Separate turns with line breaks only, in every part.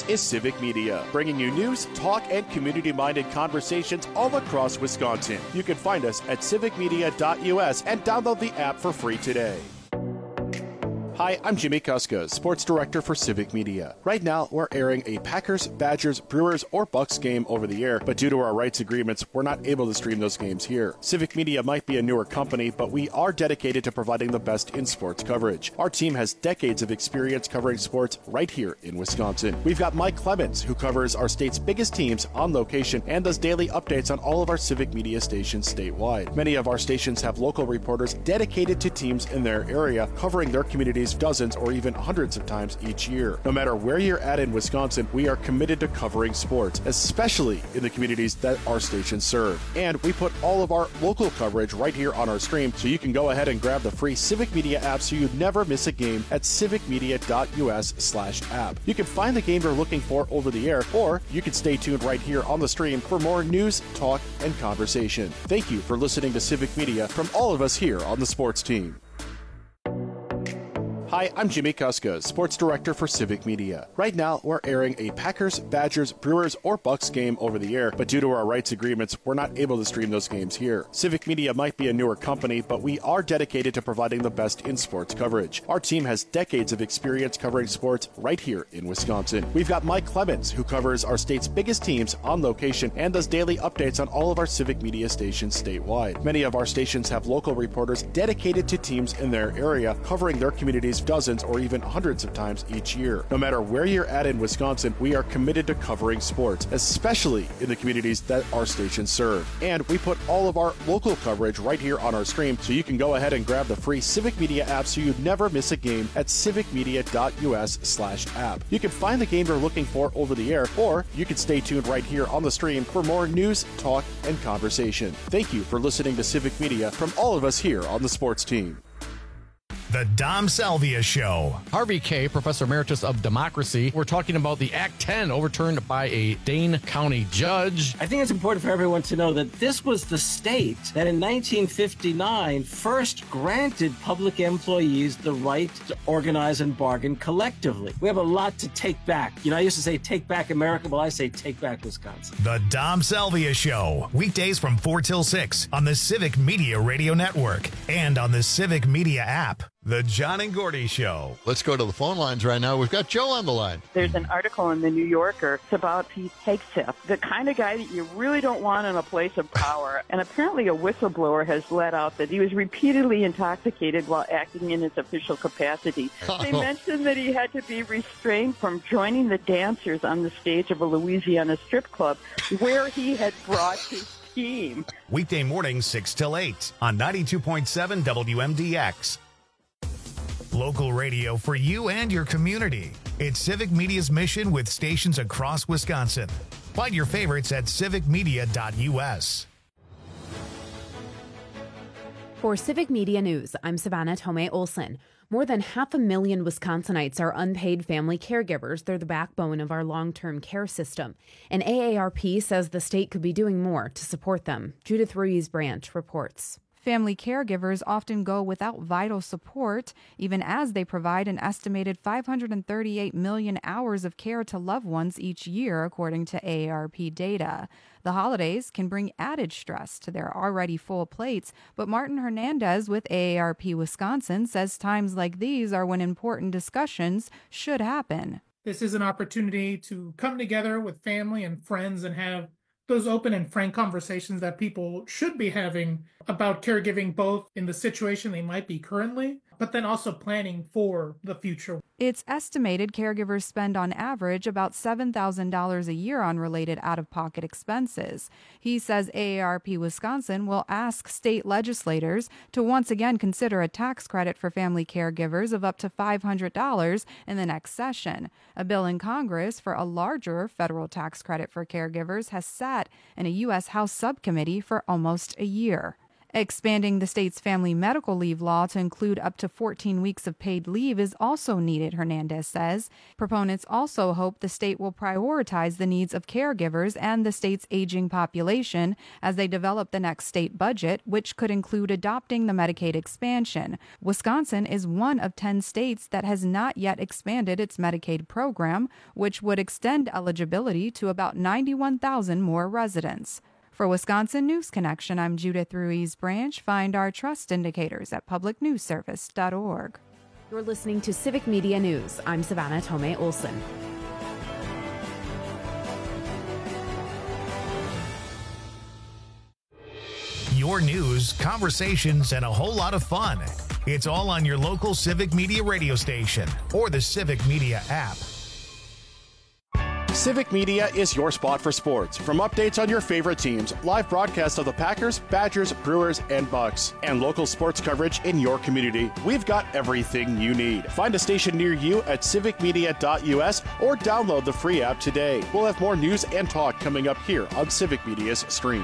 This is Civic Media, bringing you news, talk, and community-minded conversations all across Wisconsin. You can find us at civicmedia.us and download the app for free today. Hi, I'm Jimmy Kuska, Sports Director for Civic Media. Right now, we're airing a Packers, Badgers, Brewers, or Bucks game over the air, but due to our rights agreements, we're not able to stream those games here. Civic Media might be a newer company, but we are dedicated to providing the best in sports coverage. Our team has decades of experience covering sports right here in Wisconsin. We've got Mike Clemens, who covers our state's biggest teams on location and does daily updates on all of our Civic Media stations statewide. Many of our stations have local reporters dedicated to teams in their area, covering their communities dozens or even hundreds of times each year. No matter where you're at in Wisconsin, we are committed to covering sports, especially in the communities that our stations serve. And we put all of our local coverage right here on our stream, so you can go ahead and grab the free Civic Media app so you never miss a game at civicmedia.us/app. You can find the game you're looking for over the air, or you can stay tuned right here on the stream for more news, talk, and conversation. Thank you for listening to Civic Media from all of us here on the sports team. Hi, I'm Jimmy Kuska, Sports Director for Civic Media. Right now, we're airing a Packers, Badgers, Brewers, or Bucks game over the air, but due to our rights agreements, we're not able to stream those games here. Civic Media might be a newer company, but we are dedicated to providing the best in sports coverage. Our team has decades of experience covering sports right here in Wisconsin. We've got Mike Clemens, who covers our state's biggest teams on location and does daily updates on all of our Civic Media stations statewide. Many of our stations have local reporters dedicated to teams in their area, covering their communities dozens or even hundreds of times each year. No matter where you're at in Wisconsin, we are committed to covering sports, especially in the communities that our stations serve. And we put all of our local coverage right here on our stream, so you can go ahead and grab the free Civic Media app so you never miss a game at civicmedia.us/app. You can find the game you're looking for over the air, or you can stay tuned right here on the stream for more news, talk, and conversation. Thank you for listening to Civic Media from all of us here on the sports team.
The Dom Salvia Show.
Harvey K., Professor Emeritus of Democracy. We're talking about the Act 10 overturned by a Dane County judge.
I think it's important for everyone to know that this was the state that in 1959 first granted public employees the right to organize and bargain collectively. We have a lot to take back. I used to say take back America. Well, I say take back Wisconsin.
The Dom Salvia Show. Weekdays from 4 till 6 on the Civic Media Radio Network and on the Civic Media app. The John and Gordy Show.
Let's go to the phone lines right now. We've got Joe on the line.
There's an article in the New Yorker. It's about Pete Hegseth, the kind of guy that you really don't want in a place of power. And apparently a whistleblower has let out that he was repeatedly intoxicated while acting in his official capacity. They mentioned that he had to be restrained from joining the dancers on the stage of a Louisiana strip club where he had brought his team.
Weekday mornings 6 till 8 on 92.7 WMDX. Local radio for you and your community. It's Civic Media's mission with stations across Wisconsin. Find your favorites at civicmedia.us.
For Civic Media News, I'm Savannah Tomei Olson. More than 500,000 Wisconsinites are unpaid family caregivers. They're the backbone of our long-term care system. And AARP says the state could be doing more to support them. Judith Ruiz-Branch reports.
Family caregivers often go without vital support, even as they provide an estimated 538 million hours of care to loved ones each year, according to AARP data. The holidays can bring added stress to their already full plates, but Martin Hernandez with AARP Wisconsin says times like these are when important discussions should happen.
This is an opportunity to come together with family and friends and have those open and frank conversations that people should be having about caregiving, both in the situation they might be currently, but then also planning for the future.
It's estimated caregivers spend on average about $7,000 a year on related out-of-pocket expenses. He says AARP Wisconsin will ask state legislators to once again consider a tax credit for family caregivers of up to $500 in the next session. A bill in Congress for a larger federal tax credit for caregivers has sat in a U.S. House subcommittee for almost a year. Expanding the state's family medical leave law to include up to 14 weeks of paid leave is also needed, Hernandez says. Proponents also hope the state will prioritize the needs of caregivers and the state's aging population as they develop the next state budget, which could include adopting the Medicaid expansion. Wisconsin is one of 10 states that has not yet expanded its Medicaid program, which would extend eligibility to about 91,000 more residents. For Wisconsin News Connection, I'm Judith Ruiz Branch. Find our trust indicators at publicnewsservice.org.
You're listening to Civic Media News. I'm Savannah Tomei Olson.
Your news, conversations, and a whole lot of fun. It's all on your local Civic Media radio station or the Civic Media app.
Civic Media is your spot for sports. From updates on your favorite teams, live broadcasts of the Packers, Badgers, Brewers, and Bucks, and local sports coverage in your community, we've got everything you need. Find a station near you at civicmedia.us or download the free app today. We'll have more news and talk coming up here on Civic Media's stream.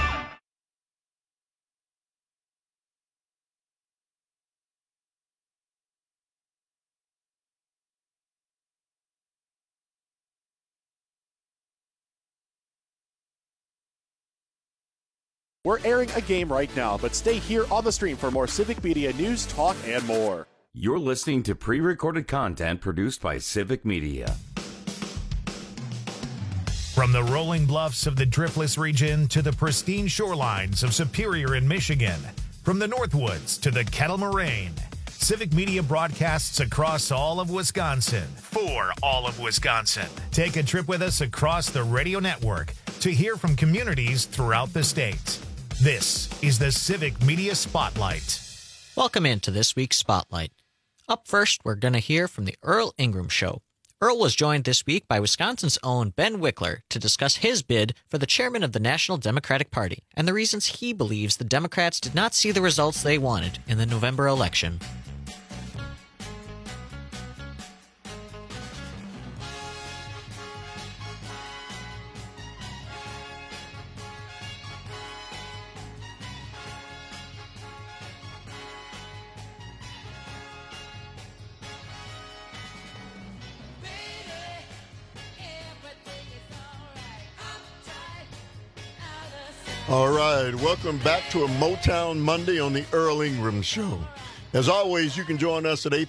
We're airing a game right now, but stay here on the stream for more Civic Media news, talk, and more.
You're listening to pre-recorded content produced by Civic Media.
From the rolling bluffs of the Driftless region to the pristine shorelines of Superior in Michigan, from the Northwoods to the Kettle Moraine, Civic Media broadcasts across all of Wisconsin for all of Wisconsin. Take a trip with us across the radio network to hear from communities throughout the state. This is the Civic Media Spotlight.
Welcome into this week's Spotlight. Up first, we're going to hear from the Earl Ingram Show. Earl was joined this week by Wisconsin's own Ben Wickler to discuss his bid for the chairman of the National Democratic Party and the reasons he believes the Democrats did not see the results they wanted in the November election.
All right, welcome back to a Motown Monday on the Earl Ingram Show. As always, you can join us at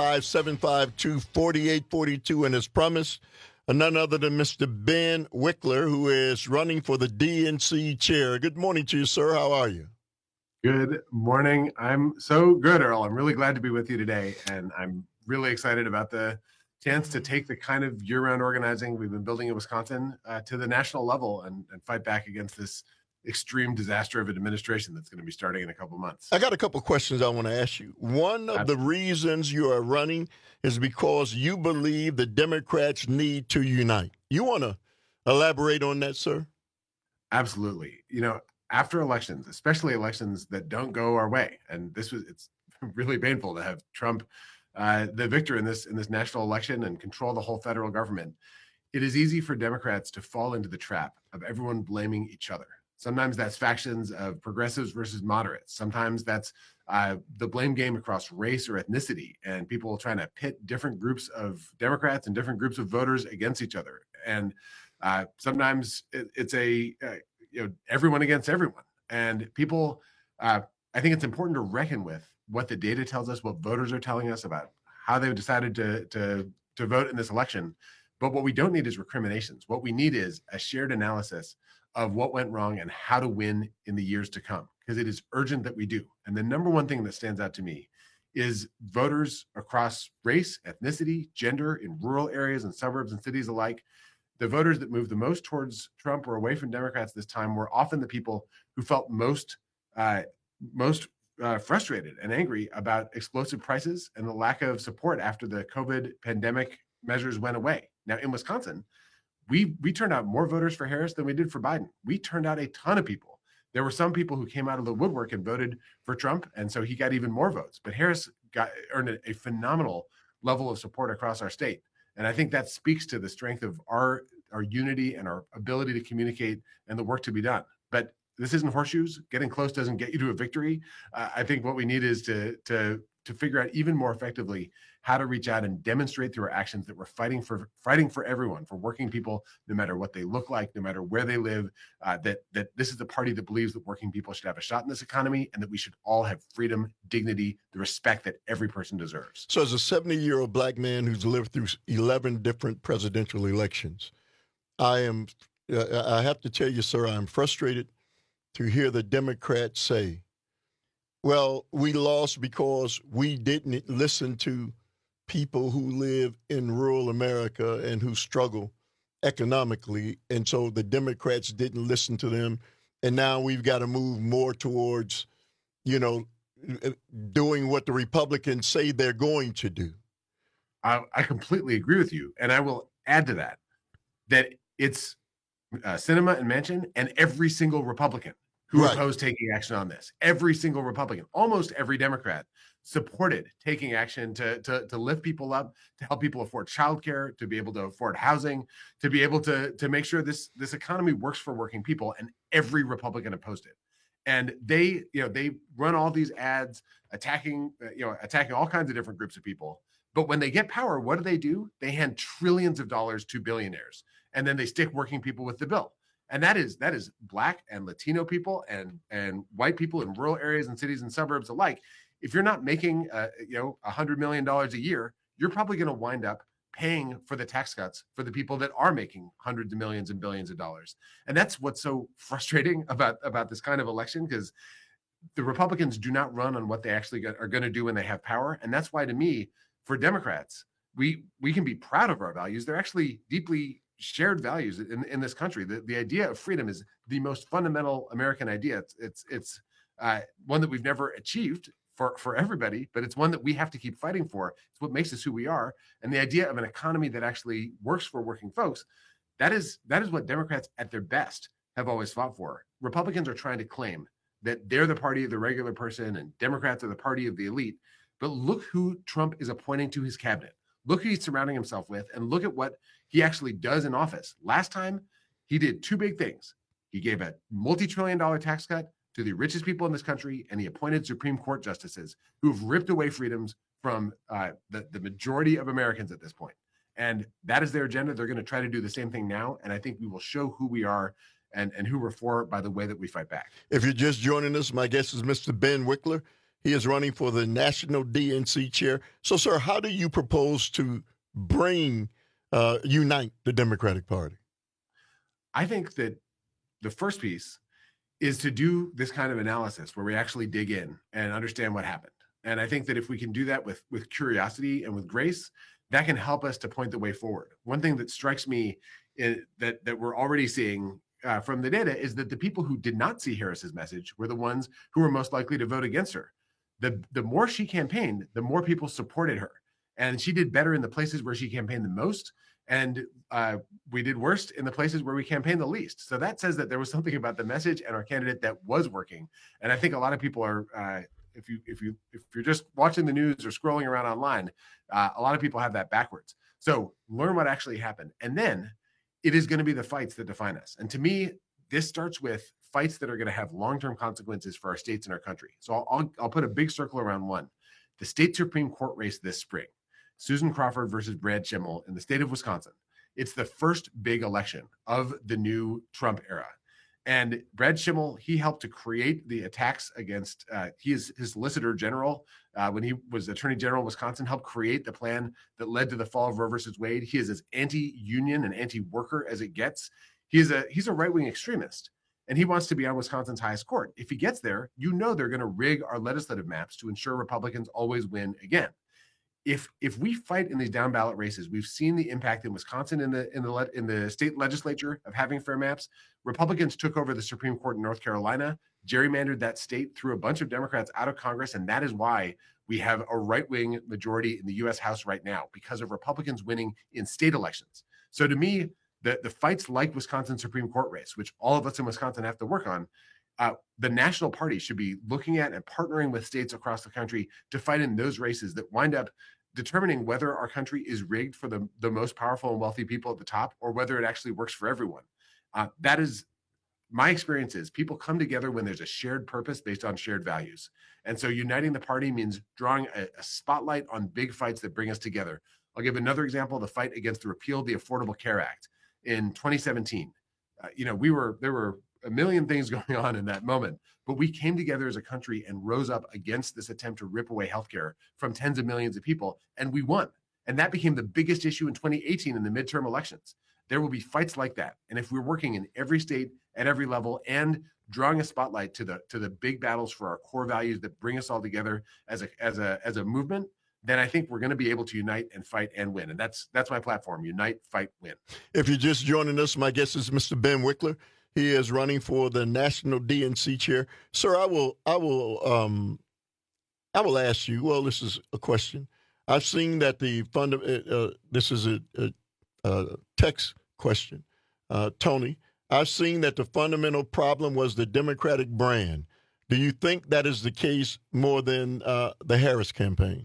855-752-4842, and as promised, none other than Mr. Ben Wickler, who is running for the DNC chair. Good morning to you, sir. How are you?
Good morning. I'm so good, Earl. I'm really glad to be with you today, and I'm really excited about the chance to take the kind of year-round organizing we've been building in Wisconsin to the national level and fight back against this extreme disaster of an administration that's going to be starting in a couple months.
I got a couple questions I want to ask you. One of the reasons you are running is because you believe the Democrats need to unite. You want to elaborate on that, sir?
Absolutely. You know, after elections, especially elections that don't go our way, and it's really painful to have Trump the victor in this national election and control the whole federal government. It is easy for Democrats to fall into the trap of everyone blaming each other. Sometimes that's factions of progressives versus moderates. Sometimes that's the blame game across race or ethnicity, and people trying to pit different groups of Democrats and different groups of voters against each other. And sometimes it's everyone against everyone. And people, I think it's important to reckon with what the data tells us, what voters are telling us about how they've decided to vote in this election. But what we don't need is recriminations. What we need is a shared analysis of what went wrong and how to win in the years to come, because it is urgent that we do. And the number one thing that stands out to me is voters across race, ethnicity, gender, in rural areas and suburbs and cities alike. The voters that moved the most towards Trump or away from Democrats this time were often the people who felt most frustrated and angry about explosive prices and the lack of support after the COVID pandemic measures went away. Now, in Wisconsin, we turned out more voters for Harris than we did for Biden. We turned out a ton of people. There were some people who came out of the woodwork and voted for Trump, and so he got even more votes. But Harris earned a phenomenal level of support across our state. And I think that speaks to the strength of our unity and our ability to communicate and the work to be done. But this isn't horseshoes. Getting close doesn't get you to a victory. I think what we need is to figure out even more effectively how to reach out and demonstrate through our actions that we're fighting for everyone, for working people, no matter what they look like, no matter where they live, that this is the party that believes that working people should have a shot in this economy, and that we should all have freedom, dignity, the respect that every person deserves.
So as a 70-year-old black man who's lived through 11 different presidential elections, I have to tell you, sir, I'm frustrated to hear the Democrats say, well, we lost because we didn't listen to people who live in rural America and who struggle economically. And so the Democrats didn't listen to them. And now we've got to move more towards, doing what the Republicans say they're going to do.
I completely agree with you. And I will add to that it's Sinema and Manchin and every single Republican who opposed taking action on this. Every single Republican, almost every Democrat, supported taking action to lift people up, to help people afford childcare, to be able to afford housing, to be able to make sure this economy works for working people. And every Republican opposed it. And they run all these ads attacking all kinds of different groups of people. But when they get power, what do? They hand trillions of dollars to billionaires, and then they stick working people with the bill. And that is Black and Latino people and white people in rural areas and cities and suburbs alike. If you're not making $100 million a year, you're probably going to wind up paying for the tax cuts for the people that are making hundreds of millions and billions of dollars. And that's what's so frustrating about this kind of election, because the Republicans do not run on what they actually are going to do when they have power. And that's why, to me, for Democrats, we can be proud of our values. They're actually deeply shared values in this country. The idea of freedom is the most fundamental American idea. It's one that we've never achieved for everybody, but it's one that we have to keep fighting for. It's what makes us who we are. And the idea of an economy that actually works for working folks, that is what Democrats at their best have always fought for. Republicans are trying to claim that they're the party of the regular person and Democrats are the party of the elite. But look who Trump is appointing to his cabinet. Look who he's surrounding himself with, and look at what he actually does in office. Last time, he did two big things. He gave a multi-trillion-dollar tax cut to the richest people in this country, and he appointed Supreme Court justices who've ripped away freedoms from the majority of Americans at this point. And that is their agenda. They're going to try to do the same thing now, and I think we will show who we are and who we're for by the way that we fight back.
If you're just joining us, my guest is Mr. Ben Wikler. He is running for the national DNC chair. So, sir, how do you propose to unite the Democratic Party?
I think that the first piece is to do this kind of analysis where we actually dig in and understand what happened. And I think that if we can do that with curiosity and with grace, that can help us to point the way forward. One thing that strikes me that we're already seeing from the data is that the people who did not see Harris's message were the ones who were most likely to vote against her. The more she campaigned, the more people supported her. And she did better in the places where she campaigned the most. And we did worst in the places where we campaigned the least. So that says that there was something about the message and our candidate that was working. And I think a lot of people are, if you're just watching the news or scrolling around online, a lot of people have that backwards. So learn what actually happened. And then it is going to be the fights that define us. And to me, this starts with fights that are going to have long-term consequences for our states and our country. So I'll put a big circle around one. The state Supreme Court race this spring, Susan Crawford versus Brad Schimel in the state of Wisconsin. It's the first big election of the new Trump era. And Brad Schimel, he helped to create the attacks against, he is his solicitor general when he was attorney general of Wisconsin, helped create the plan that led to the fall of Roe versus Wade. He is as anti-union and anti-worker as it gets. He's a right-wing extremist, and he wants to be on Wisconsin's highest court. If he gets there, they're going to rig our legislative maps to ensure Republicans always win again. If we fight in these down ballot races, we've seen the impact in Wisconsin in the state legislature of having fair maps. Republicans took over the Supreme Court in North Carolina, gerrymandered that state, threw a bunch of Democrats out of Congress, and that is why we have a right-wing majority in the U.S. House right now, because of Republicans winning in state elections. So to me, the fights like Wisconsin Supreme Court race, which all of us in Wisconsin have to work on, the national party should be looking at and partnering with states across the country to fight in those races that wind up determining whether our country is rigged for the most powerful and wealthy people at the top, or whether it actually works for everyone. That is my experience is people come together when there's a shared purpose based on shared values. And so uniting the party means drawing a spotlight on big fights that bring us together. I'll give another example, the fight against the repeal of the Affordable Care Act in 2017. There were a million things going on in that moment, but we came together as a country and rose up against this attempt to rip away healthcare from tens of millions of people, and we won. And that became the biggest issue in 2018 in the midterm elections. There will be fights like that. And if we're working in every state at every level and drawing a spotlight to the big battles for our core values that bring us all together as a movement, then I think we're going to be able to unite and fight and win. And that's my platform: unite, fight, win. If you're just joining us, my guest is Mr. Ben Wikler. He is running for the National DNC chair. Sir, I will ask you. Well, this is a question. I've seen that this is a text question, Tony. I've seen that the fundamental problem was the Democratic brand. Do you think that is the case more than the Harris campaign?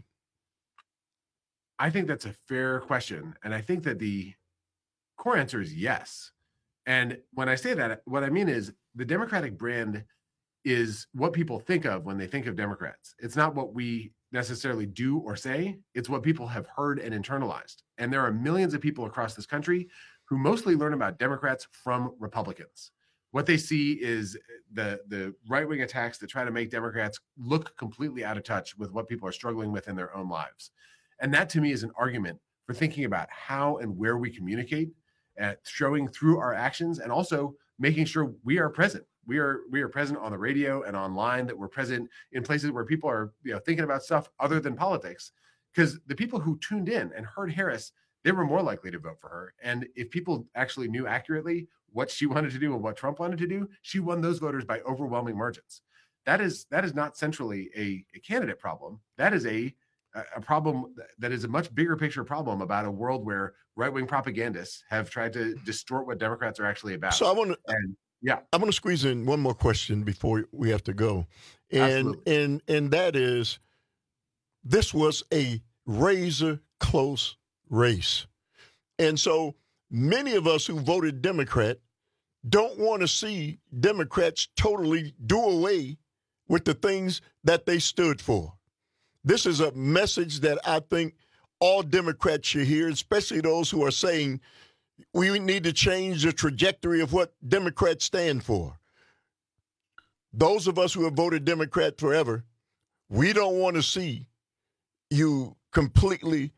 I think that's a fair question. And I think that the core answer is yes. And when I say that, what I mean is the Democratic brand is what people think of when they think of Democrats. It's not what we necessarily do or say. It's what people have heard and internalized. And there are millions of people across this country who mostly learn about Democrats from Republicans. What they see is the right-wing attacks that try to make Democrats look completely out of touch with what people are struggling with in their own lives. And that, to me, is an argument for thinking about how and where we communicate, showing through our actions, and also making sure we are present. We are present on the radio and online, that we're present in places where people are thinking about stuff other than politics. Because the people who tuned in and heard Harris, they were more likely to vote for her. And if people actually knew accurately what she wanted to do and what Trump wanted to do, she won those voters by overwhelming margins. That is not centrally a candidate problem. That is a problem that is a much bigger picture problem about a world where right-wing propagandists have tried to distort what Democrats are actually about. So I want to squeeze in one more question before we have to go. And that is, this was a razor close race. And so many of us who voted Democrat don't want to see Democrats totally do away with the things that they stood for. This is a message that I think all Democrats should hear, especially those who are saying we need to change the trajectory of what Democrats stand for. Those of us who have voted Democrat forever, we don't want to see you completely,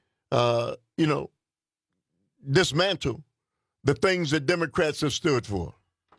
dismantle the things that Democrats have stood for.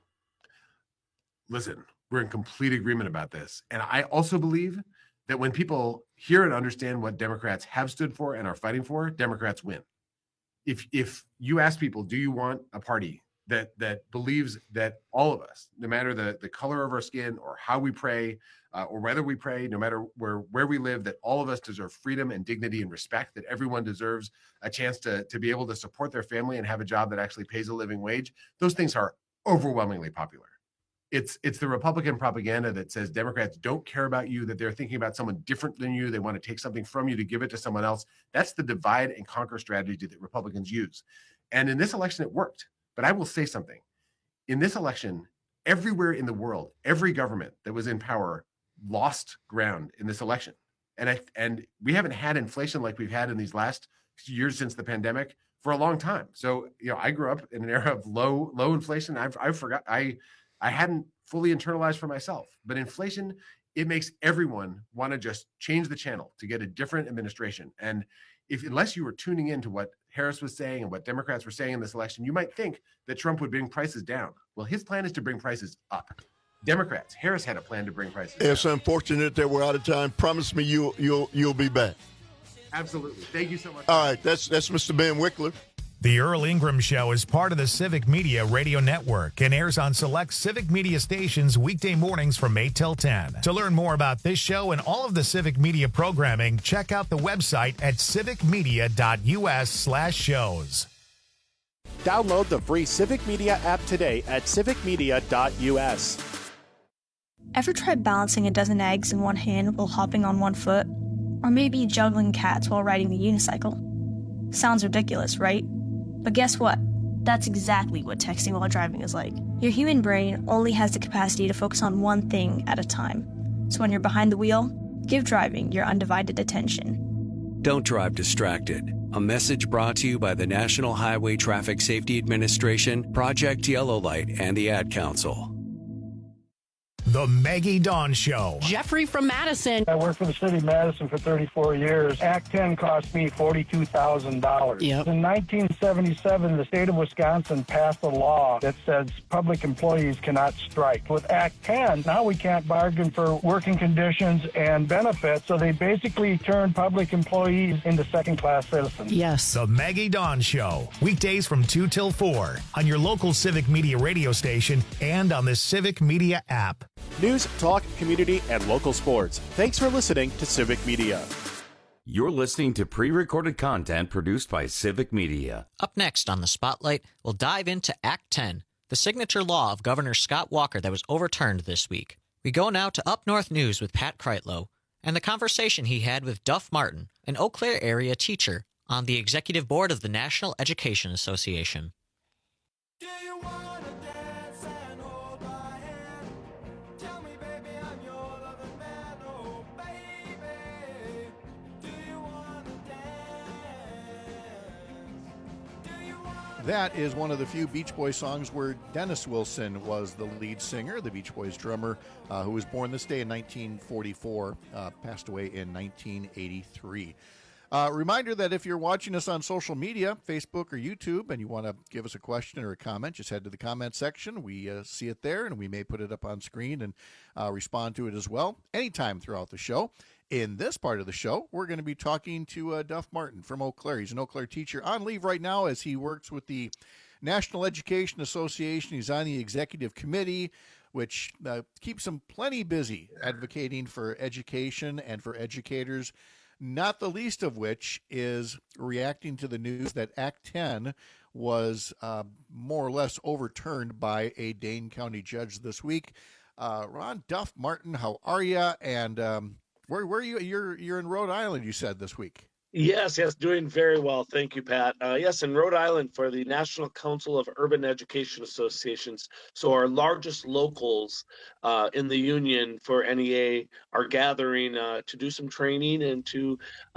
Listen, we're in complete agreement about this. And I also believe that when people hear and understand what Democrats have stood for and are fighting for, Democrats win. If you ask people, do you want a party that believes that all of us, no matter the color of our skin or how we pray or whether we pray, no matter where we live, that all of us deserve freedom and dignity and respect, that everyone deserves a chance to be able to support their family and have a job that actually pays a living wage, those things are overwhelmingly popular. It's the Republican propaganda that says Democrats don't care about you, that they're thinking about someone different than you. They want to take something from you to give it to someone else. That's the divide and conquer strategy that Republicans use. And in this election, it worked. But I will say something. In this election, everywhere in the world, every government that was in power lost ground in this election. And we haven't had inflation like we've had in these last years since the pandemic for a long time. So, I grew up in an era of low inflation. I hadn't fully internalized for myself, but inflation, it makes everyone want to just change the channel to get a different administration. And unless you were tuning into what Harris was saying and what Democrats were saying in this election, you might think that Trump would bring prices down. Well, his plan is to bring prices up. Democrats, Harris had a plan to bring prices down. It's unfortunate that we're out of time. Promise me you'll be back. Absolutely. Thank you so much. All right, that's Mr. Ben Wikler.
The Earl Ingram Show is part of the Civic Media Radio Network and airs on select Civic Media stations weekday mornings from 8 till 10. To learn more about this show and all of the Civic Media programming, check out the website at civicmedia.us/shows.
Download the free Civic Media app today at civicmedia.us.
Ever tried balancing a dozen eggs in one hand while hopping on one foot? Or maybe juggling cats while riding the unicycle? Sounds ridiculous, right? But guess what? That's exactly what texting while driving is like. Your human brain only has the capacity to focus on one thing at a time. So when you're behind the wheel, give driving your undivided attention.
Don't drive distracted. A message brought to you by the National Highway Traffic Safety Administration, Project Yellow Light, and the Ad Council.
The Maggie Dawn Show.
Jeffrey from Madison.
I worked for the city of Madison for 34 years. Act 10 cost me $42,000.
Yep.
In 1977, the state of Wisconsin passed a law that says public employees cannot strike. With Act 10, now we can't bargain for working conditions and benefits, so they basically turned public employees into second-class citizens.
Yes.
The Maggie Dawn Show. Weekdays from 2 till 4 on your local Civic Media radio station and on the Civic Media app.
News, talk, community, and local sports. Thanks for listening to Civic Media.
You're listening to pre-recorded content produced by Civic Media.
Up next on the Spotlight, we'll dive into Act 10, the signature law of Governor Scott Walker that was overturned this week. We go now to Up North News with Pat Kreitlow and the conversation he had with Duff Martin, an Eau Claire area teacher on the executive board of the National Education Association.
That is one of the few Beach Boys songs where Dennis Wilson was the lead singer, the Beach Boys drummer, who was born this day in 1944, passed away in 1983. Reminder that if you're watching us on social media, Facebook or YouTube, and you want to give us a question or a comment, just head to the comment section. We see it there, and we may put it up on screen and respond to it as well anytime throughout the show. In this part of the show, we're going to be talking to Duff Martin from Eau Claire. He's an Eau Claire teacher on leave right now as he works with the National Education Association. He's on the executive committee, which keeps him plenty busy advocating for education and for educators, not the least of which is reacting to the news that Act 10 was more or less overturned by a Dane County judge this week. Ron, Duff Martin, how are you? And where are you? You're in Rhode Island, you said, this week.
Yes, doing very well. Thank you, Pat. Yes, in Rhode Island for the National Council of Urban Education Associations. So our largest locals in the union for NEA are gathering to do some training and to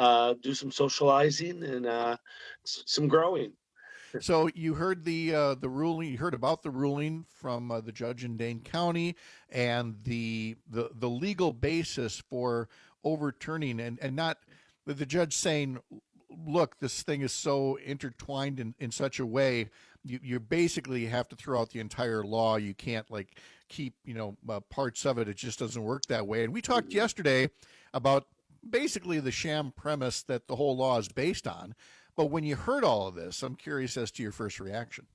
do some socializing and some growing.
So you heard the ruling. You heard about the ruling from the judge in Dane County and the legal basis for overturning and not the judge saying, look, this thing is so intertwined in such a way, you basically have to throw out the entire law. You can't keep parts of it. It just doesn't work that way. And we talked yesterday about basically the sham premise that the whole law is based on. But when you heard all of this, I'm curious as to your first reaction.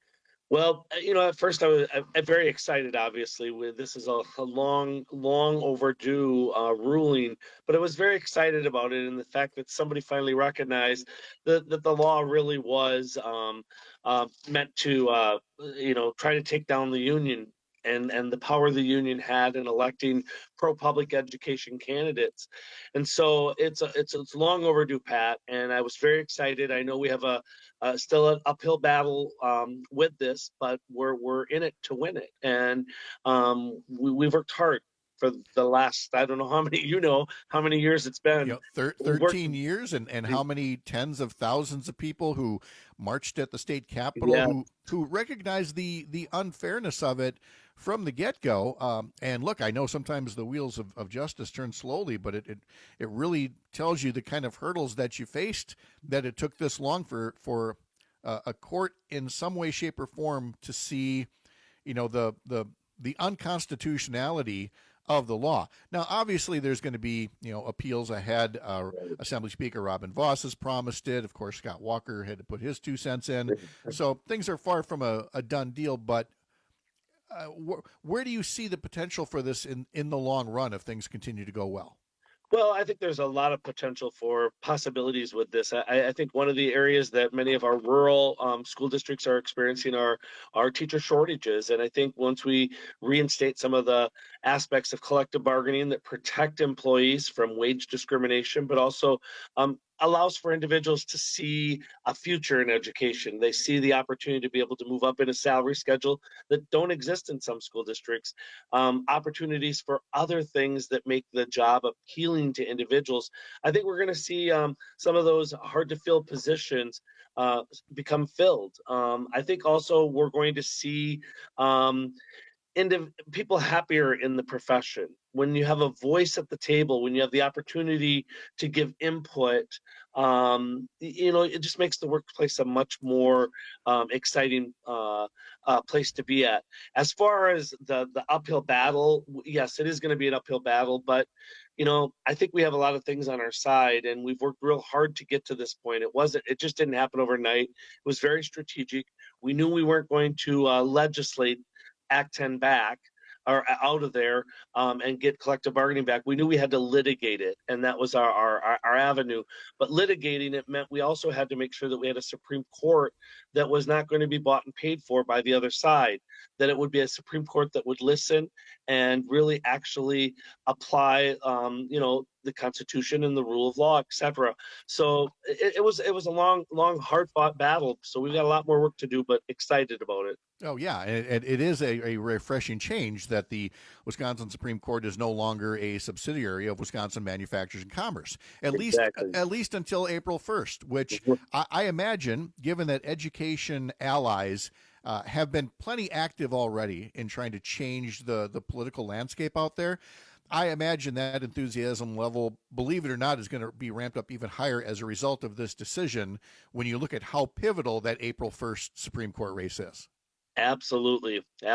Well, at first I'm very excited, obviously. This is a long overdue ruling, but I was very excited about it and the fact that somebody finally recognized that the law really was meant to, try to take down the union and the power the union had in electing pro-public education candidates. And so it's long overdue, Pat, and I was very excited. I know we have still an uphill battle with this, but we're in it to win it. And we've worked hard for the last, I don't know how many years it's been.
13 years and how many tens of thousands of people who marched at the state capitol who recognized the unfairness of it from the get-go. And look, I know sometimes the wheels of justice turn slowly, but it really tells you the kind of hurdles that you faced, that it took this long for a court in some way, shape, or form to see, the unconstitutionality of the law. Now, obviously, there's going to be, appeals ahead. Assembly Speaker Robin Vos has promised it. Of course, Scott Walker had to put his 2 cents in. So things are far from a done deal, but where do you see the potential for this in the long run if things continue to go well?
Well, I think there's a lot of potential for possibilities with this. I think one of the areas that many of our rural school districts are experiencing are teacher shortages. And I think once we reinstate some of the aspects of collective bargaining that protect employees from wage discrimination, but also allows for individuals to see a future in education. They see the opportunity to be able to move up in a salary schedule that don't exist in some school districts, opportunities for other things that make the job appealing to individuals. I think we're going to see some of those hard to fill positions become filled. I think also we're going to see people happier in the profession. When you have a voice at the table, when you have the opportunity to give input, it just makes the workplace a much more exciting place to be at. As far as the uphill battle, yes, it is going to be an uphill battle, but I think we have a lot of things on our side, and we've worked real hard to get to this point. It just didn't happen overnight. It was very strategic. We knew we weren't going to legislate Act 10 back or out of there and get collective bargaining back. We knew we had to litigate it, and that was our avenue. But litigating it meant we also had to make sure that we had a Supreme Court that was not going to be bought and paid for by the other side, that it would be a Supreme Court that would listen and really actually apply, the Constitution and the rule of law, etc. So it was a long, hard-fought battle. So we've got a lot more work to do, but excited about it.
Oh, yeah. And it is a refreshing change that the Wisconsin Supreme Court is no longer a subsidiary of Wisconsin Manufacturers and Commerce, at least until April 1st, which I imagine, given that education allies have been plenty active already in trying to change the political landscape out there, I imagine that enthusiasm level, believe it or not, is going to be ramped up even higher as a result of this decision when you look at how pivotal that April 1st Supreme Court race is.
Absolutely.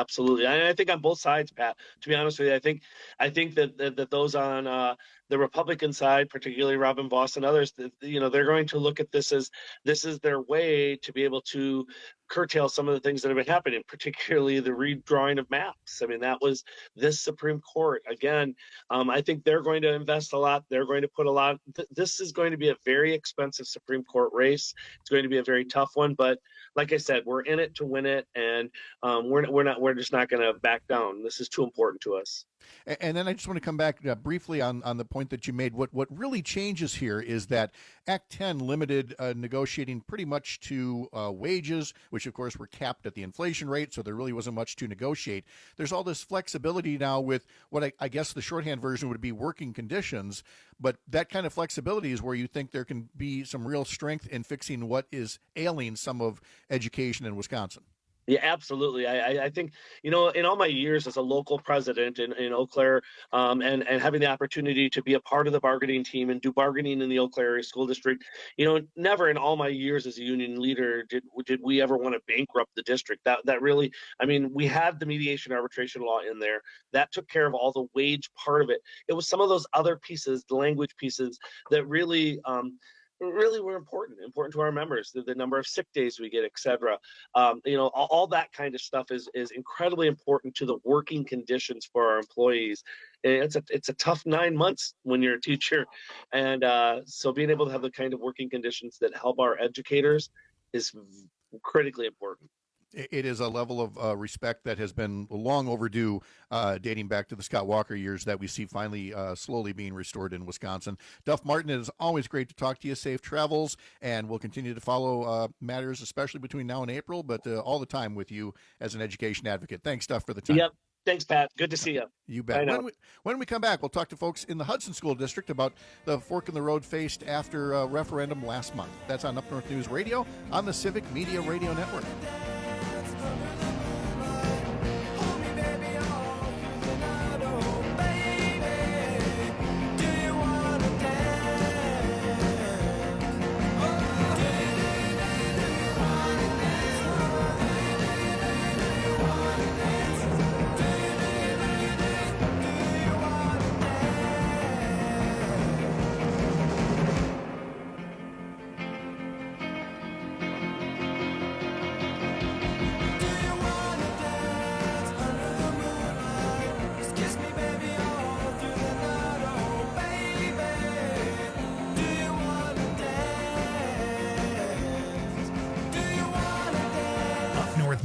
I think on both sides, Pat, to be honest with you, I think that those on the Republican side, particularly Robin Vos and others, they're going to look at this as this is their way to be able to curtail some of the things that have been happening, particularly the redrawing of maps. I mean, that was this Supreme Court. Again, I think they're going to invest a lot. They're going to put a lot. This is going to be a very expensive Supreme Court race. It's going to be a very tough one. But like I said, we're in it to win it, and we're just not going to back down. This is too important to us.
And then I just want to come back briefly on the point that you made. What really changes here is that Act 10 limited negotiating pretty much to wages, which of course were capped at the inflation rate, so there really wasn't much to negotiate. There's all this flexibility now with what I guess the shorthand version would be working conditions, but that kind of flexibility is where you think there can be some real strength in fixing what is ailing some of education in Wisconsin.
Yeah, absolutely. I think, in all my years as a local president in Eau Claire and having the opportunity to be a part of the bargaining team and do bargaining in the Eau Claire Area School District, never in all my years as a union leader did we ever want to bankrupt the district. That really, we had the mediation arbitration law in there. That took care of all the wage part of it. It was some of those other pieces, the language pieces, that really were important to our members, the number of sick days we get, et cetera. All that kind of stuff is incredibly important to the working conditions for our employees. It's a tough 9 months when you're a teacher. And so being able to have the kind of working conditions that help our educators is critically important.
It is a level of respect that has been long overdue, dating back to the Scott Walker years, that we see finally slowly being restored in Wisconsin. Duff Martin, it is always great to talk to you. Safe travels, and we'll continue to follow matters, especially between now and April, but all the time with you as an education advocate. Thanks, Duff, for the time.
Yep. Thanks, Pat. Good to see you.
You bet. When we come back, we'll talk to folks in the Hudson School District about the fork in the road faced after a referendum last month. That's on Up North News Radio on the Civic Media Radio Network.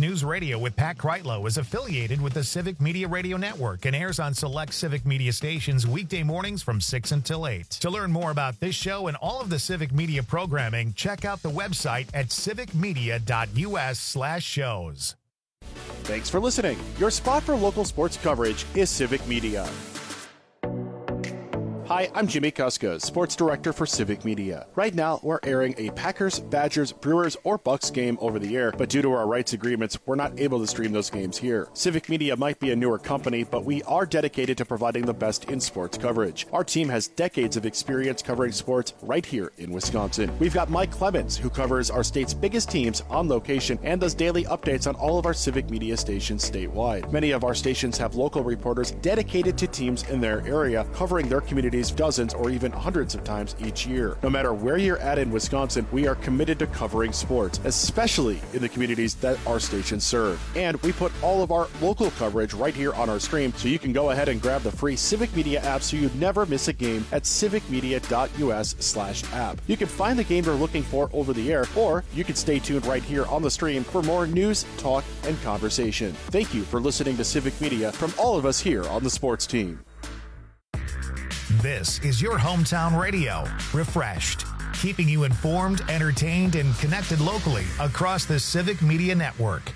News Radio with Pat Kreitlow is affiliated with the Civic Media Radio Network and airs on select Civic Media stations weekday mornings from 6 until 8. To learn more about this show and all of the Civic Media programming, check out the website at civicmedia.us/shows.
Thanks for listening. Your spot for local sports coverage is Civic Media. Hi, I'm Jimmy Kuska, Sports Director for Civic Media. Right now, we're airing a Packers, Badgers, Brewers, or Bucks game over the air, but due to our rights agreements, we're not able to stream those games here. Civic Media might be a newer company, but we are dedicated to providing the best in sports coverage. Our team has decades of experience covering sports right here in Wisconsin. We've got Mike Clemens, who covers our state's biggest teams on location and does daily updates on all of our Civic Media stations statewide. Many of our stations have local reporters dedicated to teams in their area, covering their communities dozens or even hundreds of times each year. No matter where you're at in Wisconsin, we are committed to covering sports, especially in the communities that our stations serve. And we put all of our local coverage right here on our stream, so you can go ahead and grab the free Civic Media app so you never miss a game at civicmedia.us/app. You can find the game you're looking for over the air, or you can stay tuned right here on the stream for more news, talk, and conversation. Thank you for listening to Civic Media from all of us here on the sports team.
This is your hometown radio, refreshed, keeping you informed, entertained, and connected locally across the Civic Media Network.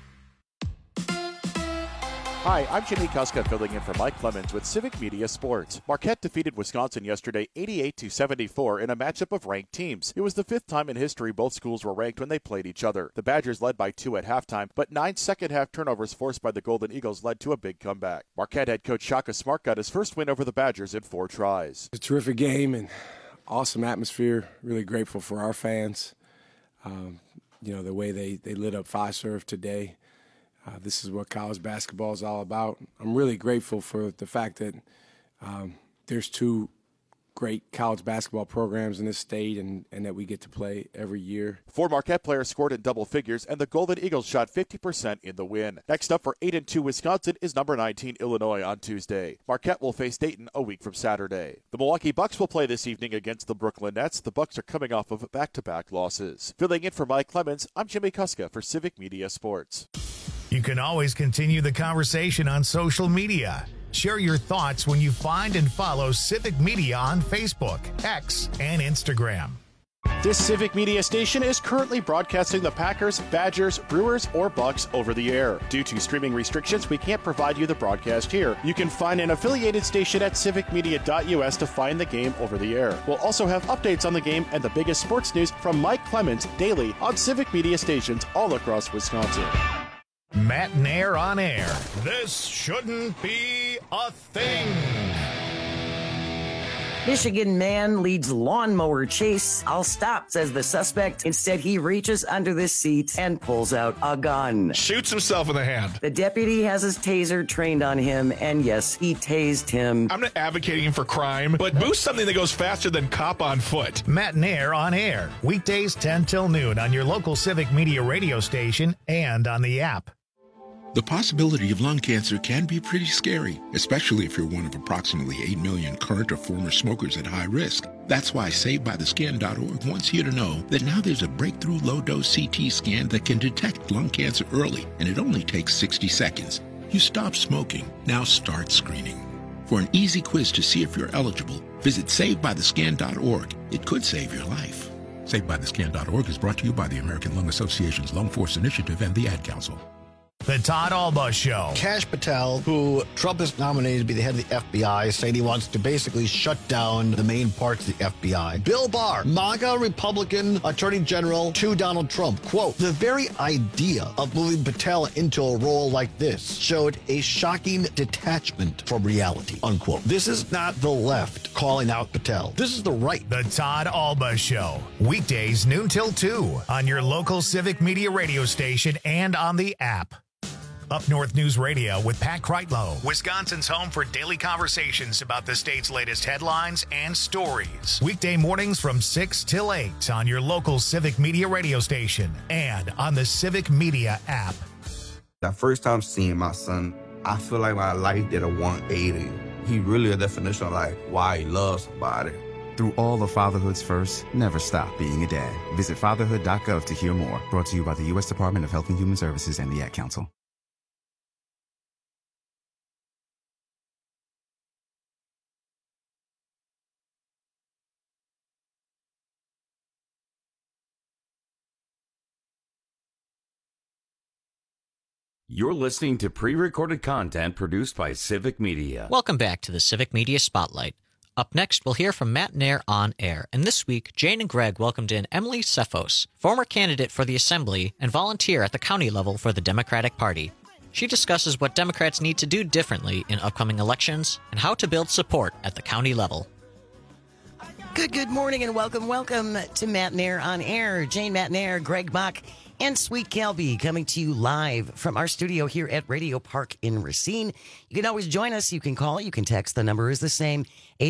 Hi, I'm Jimmy Kuska filling in for Mike Clemens with Civic Media Sports. Marquette defeated Wisconsin yesterday 88-74 in a matchup of ranked teams. It was the fifth time in history both schools were ranked when they played each other. The Badgers led by 2 at halftime, but 9 second-half turnovers forced by the Golden Eagles led to a big comeback. Marquette head coach Shaka Smart got his first win over the Badgers in 4 tries.
It's a terrific game and awesome atmosphere. Really grateful for our fans. The way they lit up Fiserv today. This is what college basketball is all about. I'm really grateful for the fact that there's 2 great college basketball programs in this state and that we get to play every year.
4 Marquette players scored in double figures, and the Golden Eagles shot 50% in the win. Next up for 8-2 Wisconsin is number 19 Illinois on Tuesday. Marquette will face Dayton a week from Saturday. The Milwaukee Bucks will play this evening against the Brooklyn Nets. The Bucks are coming off of back-to-back losses. Filling in for Mike Clemens, I'm Jimmy Kuska for Civic Media Sports.
You can always continue the conversation on social media. Share your thoughts when you find and follow Civic Media on Facebook, X, and Instagram.
This Civic Media station is currently broadcasting the Packers, Badgers, Brewers, or Bucks over the air. Due to streaming restrictions, we can't provide you the broadcast here. You can find an affiliated station at civicmedia.us to find the game over the air. We'll also have updates on the game and the biggest sports news from Mike Clemens daily on Civic Media stations all across Wisconsin.
Matt Nair on air. This shouldn't be a thing.
Michigan man leads lawnmower chase. I'll stop, says the suspect. Instead, he reaches under the seat and pulls out a gun.
Shoots himself in the hand.
The deputy has his taser trained on him, and yes, he tased him.
I'm not advocating for crime, but boost something that goes faster than cop on foot.
Matt Nair on air. Weekdays 10 till noon on your local Civic Media radio station and on the app.
The possibility of lung cancer can be pretty scary, especially if you're one of approximately 8 million current or former smokers at high risk. That's why SaveByTheScan.org wants you to know that now there's a breakthrough low-dose CT scan that can detect lung cancer early, and it only takes 60 seconds. You stop smoking, now start screening. For an easy quiz to see if you're eligible, visit SaveByTheScan.org. It could save your life. SaveByTheScan.org is brought to you by the American Lung Association's Lung Force Initiative and the Ad Council.
The Todd Alba Show.
Kash Patel, who Trump has nominated to be the head of the FBI, saying he wants to basically shut down the main parts of the FBI. Bill Barr, MAGA Republican Attorney General to Donald Trump. Quote, the very idea of moving Patel into a role like this showed a shocking detachment from reality, unquote. This is not the left calling out Patel. This is the right.
The Todd Alba Show. Weekdays noon till 2 on your local Civic Media radio station and on the app. Up North News Radio with Pat Kreitlow, Wisconsin's home for daily conversations about the state's latest headlines and stories. Weekday mornings from 6 till 8 on your local Civic Media radio station and on the Civic Media app.
That first time seeing my son, I feel like my life did a 180. He really a definition of like why he loves somebody. Through all of fatherhood's firsts, never stop being a dad. Visit fatherhood.gov to hear more. Brought to you by the U.S. Department of Health and Human Services and the Ad Council.
You're listening to pre-recorded content produced by Civic Media.
Welcome back to the Civic Media Spotlight. Up next, we'll hear from Matt Nair on air. And this week, Jane and Greg welcomed in Emily Sefos, former candidate for the Assembly and volunteer at the county level for the Democratic Party. She discusses what Democrats need to do differently in upcoming elections and how to build support at the county level.
Good morning and welcome to Matt Nair on air. Jane Matt Nair, Greg Bach, and Sweet Calby coming to you live from our studio here at Radio Park in Racine. You can always join us. You can call. You can text. The number is the same,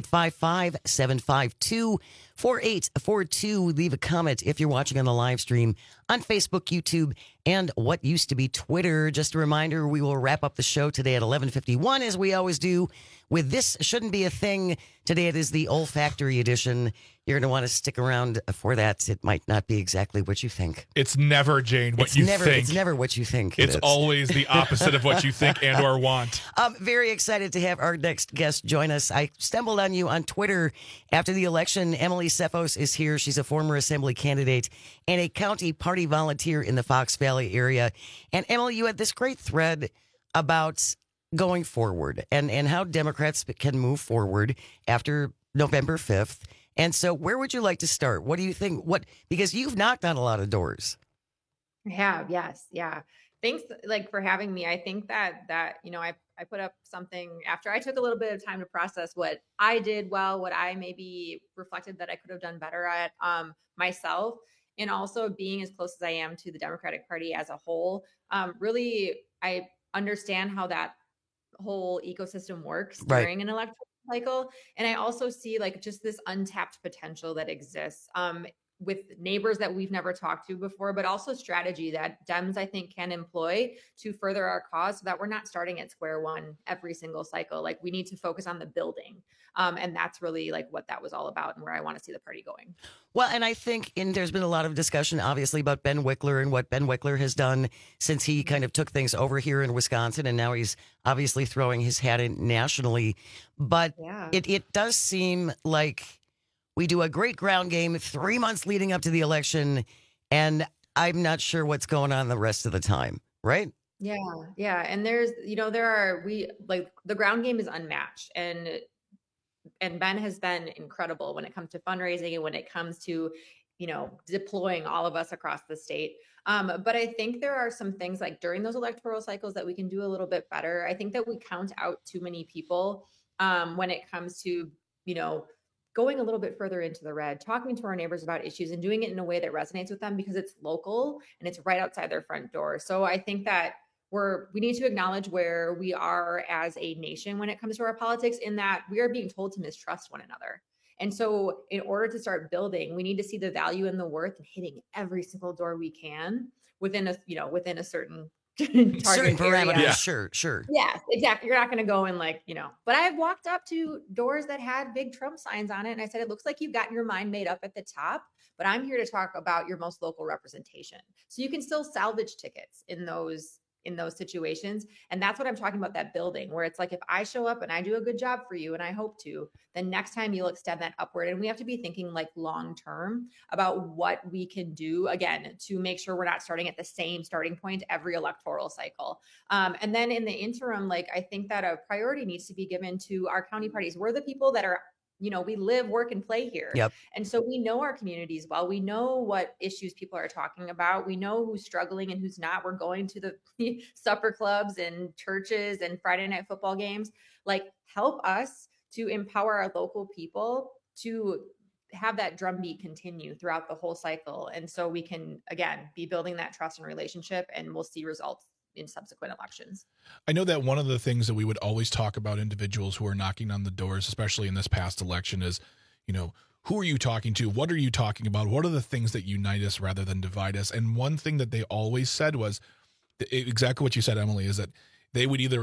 855-752-4842. Leave a comment if you're watching on the live stream on Facebook, YouTube, and what used to be Twitter. Just a reminder, we will wrap up the show today at 11:51, as we always do, with This Shouldn't Be a Thing. Today it is the olfactory edition. You're going to want to stick around for that. It might not be exactly what you think.
It's never, Jane, what you think.
It's never what you think.
It's always the opposite of what you think and or want.
I'm very excited to have our next guest join us. I stumbled on you on Twitter after the election. Emily Sefos is here. She's a former Assembly candidate and a county party volunteer in the Fox Valley area. And Emily, you had this great thread about going forward and how Democrats can move forward after November 5th. And so where would you like to start? What do you think? Because you've knocked on a lot of doors.
I have, yes. Yeah. Thanks for having me. I think that I put up something after I took a little bit of time to process what I did well, what I maybe reflected that I could have done better at myself, and also being as close as I am to the Democratic Party as a whole. Really, I understand how that whole ecosystem works during an electoral cycle. And I also see just this untapped potential that exists with neighbors that we've never talked to before, but also strategy that Dems, I think, can employ to further our cause so that we're not starting at square one every single cycle. We need to focus on the building. And that's really what that was all about and where I want to see the party going.
Well, and I think there's been a lot of discussion, obviously, about Ben Wickler and what Ben Wickler has done since he kind of took things over here in Wisconsin. And now he's obviously throwing his hat in nationally. But it does seem like we do a great ground game 3 months leading up to the election. And I'm not sure what's going on the rest of the time. Right?
Yeah. Yeah. And there's, the ground game is unmatched. And Ben has been incredible when it comes to fundraising and when it comes to, deploying all of us across the state. But I think there are some things during those electoral cycles that we can do a little bit better. I think that we count out too many people when it comes to, going a little bit further into the red, talking to our neighbors about issues and doing it in a way that resonates with them because it's local and it's right outside their front door. So I think that we need to acknowledge where we are as a nation when it comes to our politics, in that we are being told to mistrust one another. And so in order to start building, we need to see the value and the worth in hitting every single door we can within a certain target
parameter.
area.
Yeah. Sure.
Yes, exactly. You're not going to go in but I've walked up to doors that had big Trump signs on it. And I said, it looks like you've gotten your mind made up at the top, but I'm here to talk about your most local representation. So you can still salvage tickets in those situations. And that's what I'm talking about, that building, where it's if I show up and I do a good job for you, and I hope to, then next time you'll extend that upward. And we have to be thinking long-term about what we can do, again, to make sure we're not starting at the same starting point every electoral cycle. And then in the interim, I think that a priority needs to be given to our county parties. We're the people that are we live, work, and play here.
Yep.
And so we know our communities well. We know what issues people are talking about. We know who's struggling and who's not. We're going to the supper clubs and churches and Friday night football games. Help us to empower our local people to have that drumbeat continue throughout the whole cycle. And so we can, again, be building that trust and relationship, and we'll see results in subsequent elections.
I know that one of the things that we would always talk about individuals who are knocking on the doors, especially in this past election, is, who are you talking to? What are you talking about? What are the things that unite us rather than divide us? And one thing that they always said was exactly what you said, Emily, is that they would either,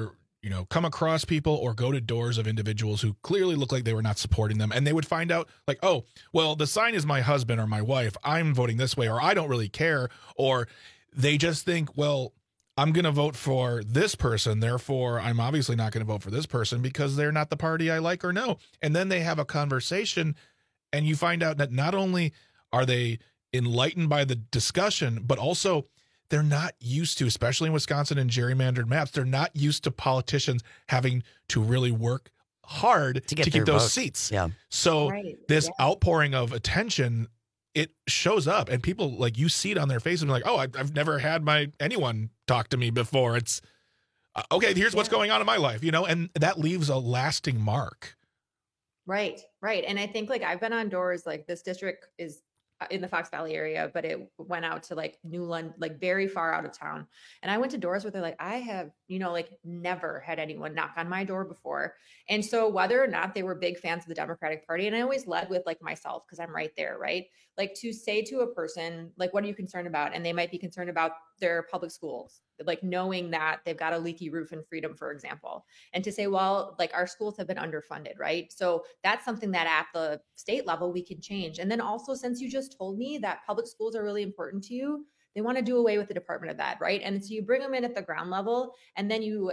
come across people or go to doors of individuals who clearly look like they were not supporting them. And they would find out like, oh, well, the sign is my husband or my wife. I'm voting this way, or I don't really care. Or they just think, well, I'm going to vote for this person. Therefore, I'm obviously not going to vote for this person because they're not the party I like or know. And then they have a conversation and you find out that not only are they enlightened by the discussion, but also they're not used to, especially in Wisconsin and gerrymandered maps, they're not used to politicians having to really work hard to keep those
votes.
seats.
Yeah.
So this outpouring of attention, it shows up, and people, like, you see it on their faces and like, oh, I've never had anyone talk to me before. It's okay. Here's what's going on in my life, and that leaves a lasting mark.
Right. And I think like I've been on doors, like this district is in the Fox Valley area, but it went out to like New London, like very far out of town. And I went to doors where they're like, I have, like never had anyone knock on my door before. And so whether or not they were big fans of the Democratic Party, and I always led with like myself, because I'm right there, right? Like to say to a person, like, what are you concerned about? And they might be concerned about their public schools, like knowing that they've got a leaky roof in Freedom, for example. And to say, well, like our schools have been underfunded, right? So that's something that at the state level we can change. And then also, since you just told me that public schools are really important to you, they want to do away with the Department of Ed, right? And so you bring them in at the ground level, and then you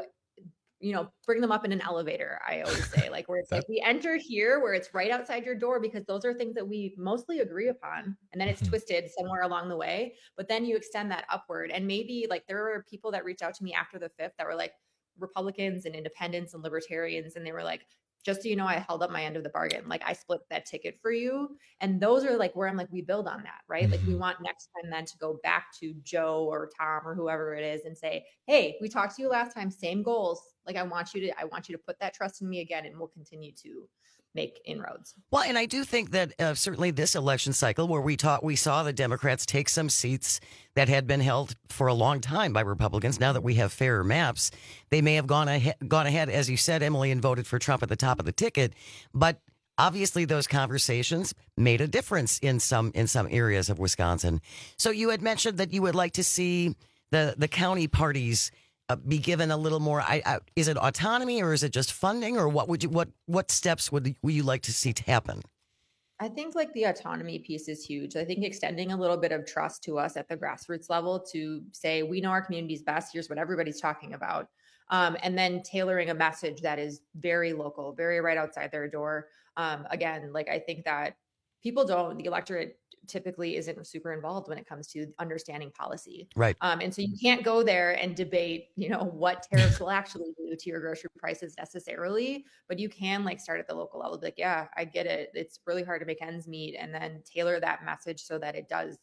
bring them up in an elevator, I always say, like where it's like we enter here where it's right outside your door, because those are things that we mostly agree upon. And then it's twisted somewhere along the way, but then you extend that upward. And maybe like there were people that reached out to me after the 5th that were like Republicans and independents and libertarians. And they were like, just so you know, I held up my end of the bargain. Like I split that ticket for you. And those are like where I'm like, we build on that, right? Like we want next time then to go back to Joe or Tom or whoever it is and say, hey, we talked to you last time, same goals. Like I want you to put that trust in me again, and we'll continue to make inroads.
Well, and I do think that certainly this election cycle where we saw the Democrats take some seats that had been held for a long time by Republicans. Now that we have fairer maps, they may have gone ahead, as you said, Emily, and voted for Trump at the top of the ticket. But obviously those conversations made a difference in some areas of Wisconsin. So you had mentioned that you would like to see the county parties be given a little more. Is it autonomy, or is it just funding, or what steps would you like to see happen?
I think like the autonomy piece is huge. I think extending a little bit of trust to us at the grassroots level to say, we know our community's best. Here's what everybody's talking about. And then tailoring a message that is very local, very right outside their door. Again, like I think that the electorate typically isn't super involved when it comes to understanding policy.
Right.
And so you can't go there and debate, what tariffs will actually do to your grocery prices necessarily, but you can like start at the local level. Like, yeah, I get it. It's really hard to make ends meet, and then tailor that message so that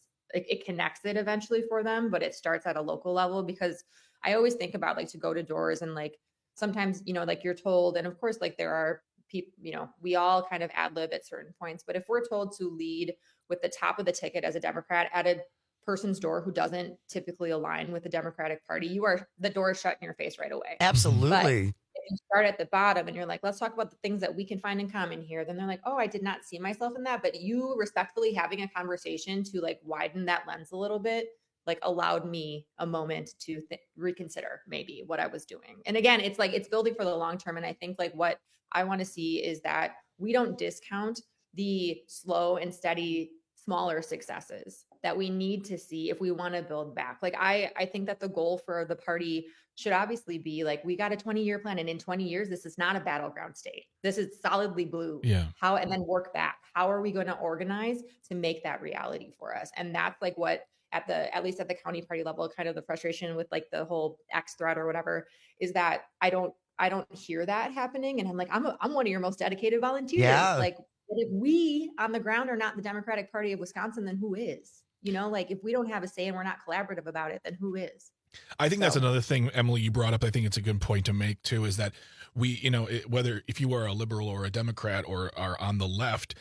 it connects it eventually for them, but it starts at a local level. Because I always think about like to go to doors and like, sometimes, like you're told, and of course, like there are people, we all kind of ad lib at certain points, but if we're told to lead with the top of the ticket as a Democrat at a person's door who doesn't typically align with the Democratic Party, the door is shut in your face right away.
Absolutely.
But if you start at the bottom and you're like, let's talk about the things that we can find in common here, then they're like, oh, I did not see myself in that. But you respectfully having a conversation to like widen that lens a little bit, like allowed me a moment to reconsider maybe what I was doing. And again, it's like, it's building for the long term. And I think like what I want to see is that we don't discount the slow and steady, smaller successes that we need to see if we want to build back. Like, I think that the goal for the party should obviously be like, we got a 20-year plan, and in 20 years, this is not a battleground state. This is solidly blue.
Yeah.
And then work back. How are we going to organize to make that reality for us? And that's like what, at least at the county party level, kind of the frustration with like the whole X threat or whatever, is that I don't hear that happening. And I'm like, I'm one of your most dedicated volunteers.
Yeah.
Like, but if we on the ground are not the Democratic Party of Wisconsin, then who is? Like if we don't have a say and we're not collaborative about it, then who is?
I think that's another thing, Emily, you brought up. I think it's a good point to make too, is that we, whether if you are a liberal or a Democrat or are on the left,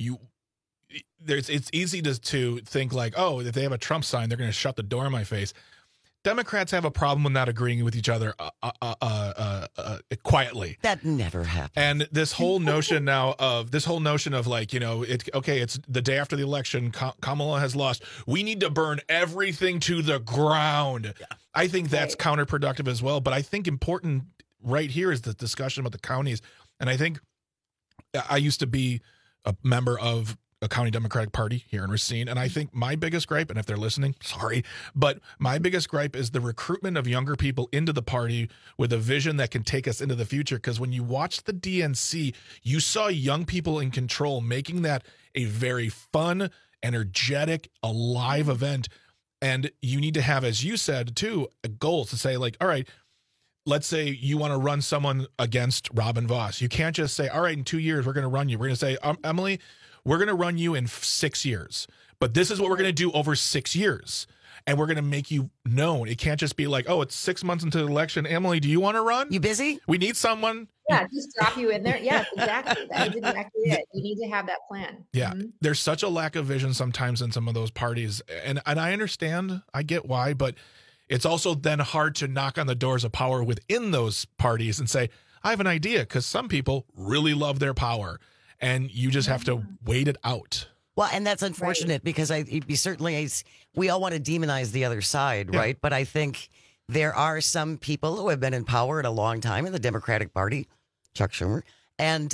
it's easy to think like, oh, if they have a Trump sign, they're going to shut the door in my face. Democrats have a problem with not agreeing with each other quietly.
That never happens.
And this whole notion of like, it's the day after the election, Kamala has lost. We need to burn everything to the ground. Yeah. I think that's counterproductive as well. But I think important right here is the discussion about the counties. And I think I used to be a member of a county Democratic Party here in Racine. And I think my biggest gripe, and if they're listening, sorry, but my biggest gripe is the recruitment of younger people into the party with a vision that can take us into the future. Because when you watch the DNC, you saw young people in control making that a very fun, energetic, alive event. And you need to have, as you said, too, a goal to say, like, all right, let's say you want to run someone against Robin Vos. You can't just say, all right, in 2 years, we're going to run you. We're going to say, Emily, we're going to run you in 6 years, but this is what we're going to do over 6 years. And we're going to make you known. It can't just be like, oh, it's 6 months into the election. Emily, do you want to run?
You busy?
We need someone.
Yeah, just drop you in there. Yes, exactly. That is exactly it. You need to have that plan.
Yeah. There's such a lack of vision sometimes in some of those parties. And I understand. I get why. But it's also then hard to knock on the doors of power within those parties and say, I have an idea, because some people really love their power. And you just have to wait it out.
Well, and that's unfortunate because we all want to demonize the other side, right? But I think there are some people who have been in power at a long time in the Democratic Party, Chuck Schumer, and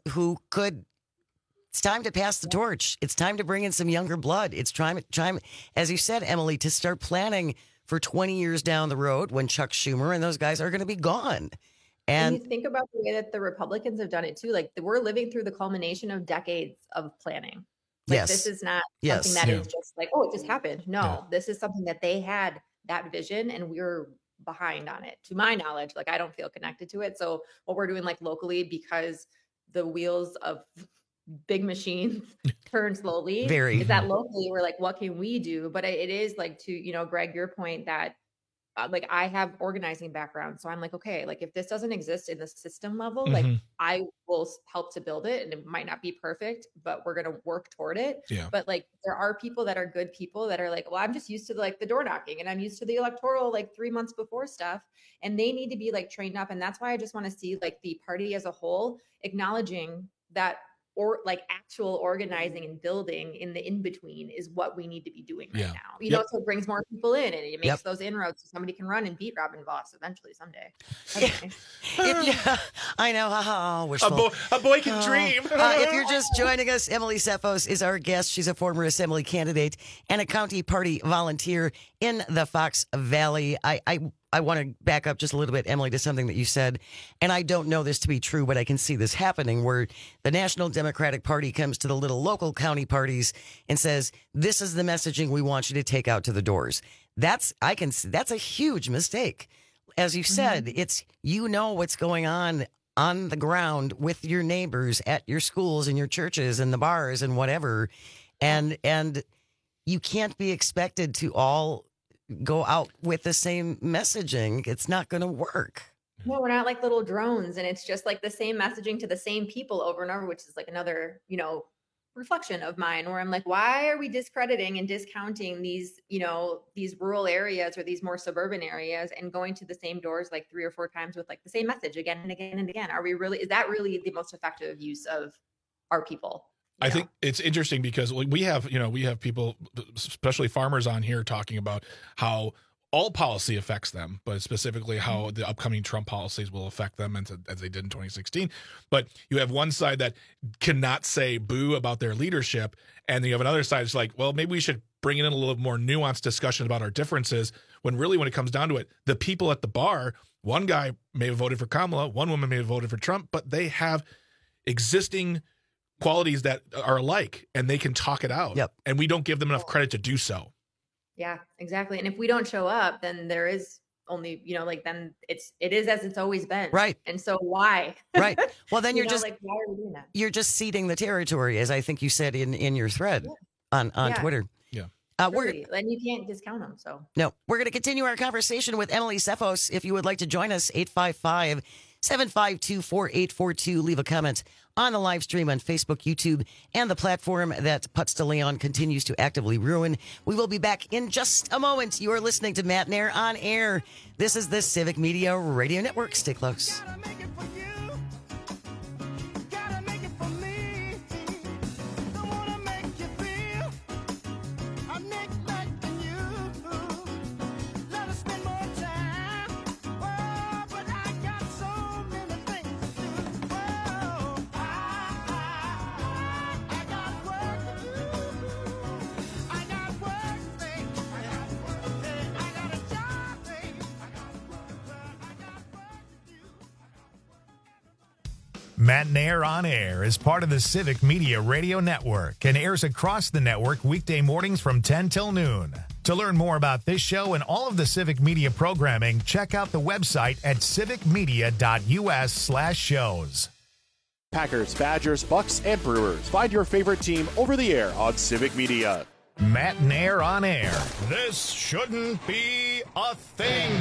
it's time to pass the torch. It's time to bring in some younger blood. It's time, as you said, Emily, to start planning for 20 years down the road when Chuck Schumer and those guys are going to be gone.
And you think about the way that the Republicans have done it too. Like, we're living through the culmination of decades of planning. Like, this is not something that is just like, oh, it just happened. No, this is something that they had that vision and we're behind on it. To my knowledge, like, I don't feel connected to it. So what we're doing, like, locally, because the wheels of big machines turn slowly, is that locally we're like, what can we do? But it is like, to, Greg, your point that like, I have organizing background. So I'm like, okay, like, if this doesn't exist in the system level, like, I will help to build it, and it might not be perfect, but we're going to work toward it.
Yeah.
But like, there are people that are good people that are like, well, I'm just used to like the door knocking and I'm used to the electoral, like 3 months before stuff. And they need to be like trained up. And that's why I just want to see like the party as a whole acknowledging that, or like actual organizing and building in the in-between is what we need to be doing right now. You know, so it brings more people in and it makes those inroads so somebody can run and beat Robin Vos eventually someday.
I know. Wishful.
A boy can dream.
If you're just joining us, Emily Sefos is our guest. She's a former assembly candidate and a county party volunteer in the Fox Valley. I want to back up just a little bit, Emily, to something that you said, and I don't know this to be true, but I can see this happening, where the National Democratic Party comes to the little local county parties and says, this is the messaging we want you to take out to the doors. That's a huge mistake. As you said, it's, what's going on the ground with your neighbors at your schools and your churches and the bars and whatever, and you can't be expected to all go out with the same messaging. It's not going to work.
No, we're not like little drones, and it's just like the same messaging to the same people over and over, which is like another, reflection of mine, where I'm like, why are we discrediting and discounting these, these rural areas or these more suburban areas and going to the same doors like 3 or 4 times with like the same message again and again and again? Is that really the most effective use of our people?
I think it's interesting because we have people, especially farmers on here, talking about how all policy affects them, but specifically how the upcoming Trump policies will affect them as they did in 2016. But you have one side that cannot say boo about their leadership, and you have another side that's like, well, maybe we should bring in a little more nuanced discussion about our differences, when really, when it comes down to it, the people at the bar, one guy may have voted for Kamala, one woman may have voted for Trump, but they have existing qualities that are alike, and they can talk it out.
Yep.
And we don't give them enough credit to do so.
Yeah, exactly. And if we don't show up, then there is only, then it is as it's always been.
Right.
And so why?
Right. Well, then you're just,
like, why are we doing that?
You're just ceding the territory, as I think you said in your thread on Twitter.
Yeah.
Really. And you can't discount them. So
no, we're going to continue our conversation with Emily Sefos. If you would like to join us, 855-752-4842. Leave a comment on the live stream on Facebook, YouTube, and the platform that Putz de Leon continues to actively ruin. We will be back in just a moment. You are listening to Matt Nair on Air. This is the Civic Media Radio Network. Stay close.
Matt Nair on Air is part of the Civic Media Radio Network and airs across the network weekday mornings from 10 till noon. To learn more about this show and all of the Civic Media programming, check out the website at civicmedia.us/shows.
Packers, Badgers, Bucks, and Brewers. Find your favorite team over the air on Civic Media.
Matt Nair on Air. This shouldn't be a thing.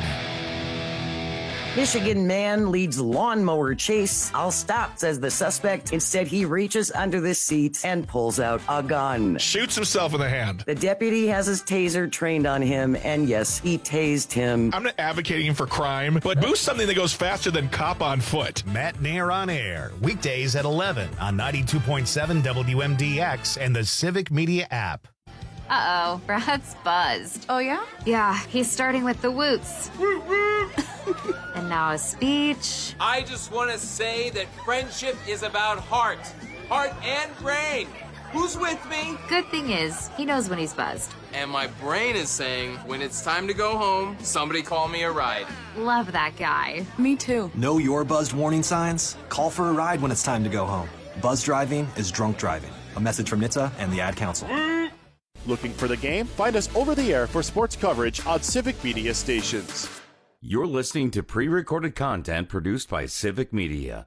Michigan man leads lawnmower chase. I'll stop, says the suspect. Instead, he reaches under the seat and pulls out a gun.
Shoots himself in the hand.
The deputy has his taser trained on him, and yes, he tased him.
I'm not advocating for crime, but boost something that goes faster than cop on foot.
Matt Nair on Air, weekdays at 11 on 92.7 WMDX and the Civic Media app.
Uh-oh, Brad's buzzed.
Oh, yeah?
Yeah, he's starting with the woots. And now a speech.
I just want to say that friendship is about heart and brain. Who's with me?
Good thing is, he knows when he's buzzed.
And my brain is saying, when it's time to go home, somebody call me a ride.
Love that guy.
Me too.
Know your buzzed warning signs? Call for a ride when it's time to go home. Buzz driving is drunk driving. A message from NHTSA and the Ad Council.
Looking for the game? Find us over the air for sports coverage on Civic Media stations.
You're listening to pre-recorded content produced by Civic Media.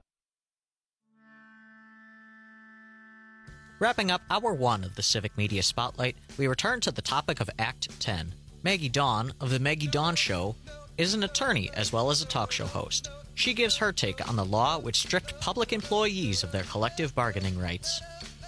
Wrapping up Hour 1 of the Civic Media Spotlight, we return to the topic of Act 10. Maggie Dawn of The Maggie Dawn Show is an attorney as well as a talk show host. She gives her take on the law which stripped public employees of their collective bargaining rights.